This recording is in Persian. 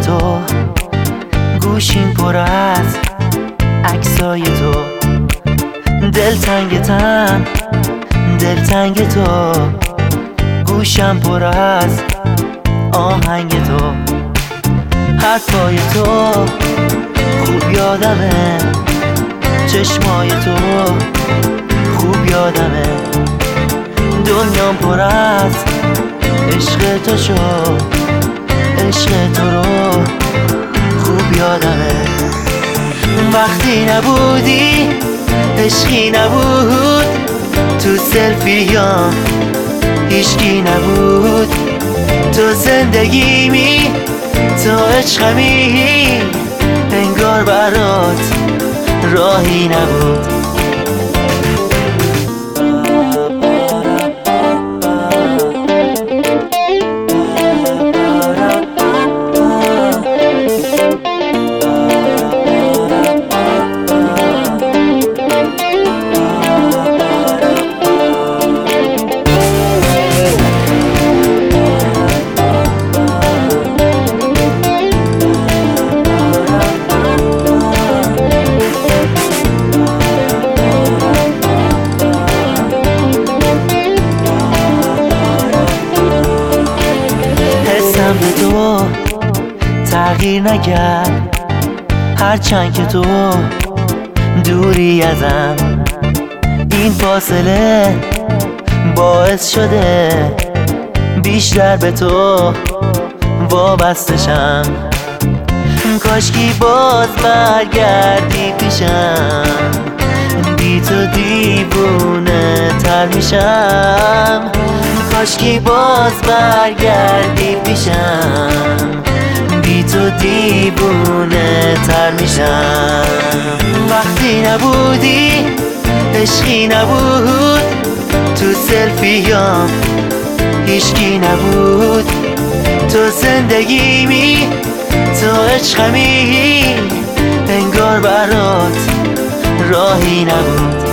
تو، گوشیم پر از عکسای تو، دلتنگتم دلتنگ تو، گوشم پر از آهنگ تو، حرفای تو خوب یادمه، چشمای تو خوب یادمه، دنیام پر از عشق تو شد، عشق تو رو خوب یادمه. وقتی نبودی عشقی نبود، تو سلفیام هیچکی نبود، تو زندگیمی تو عشقمی، انگار برات راهی نبود. به تو تغییر نکرد، هرچند که تو دوری ازم، این فاصله باعث شده بیشتر به تو وابستشم. کاشکی باز برگردی پیشم، بی تو دیوونه تر میشم. کاشکی باز برگردی پیشم، بی تو دیوونه تر میشم. وقتی نبودی عشقی نبود، تو سلفیام هیچکی نبود، تو زندگیمی تو عشقمی، انگار برات راهی نبود.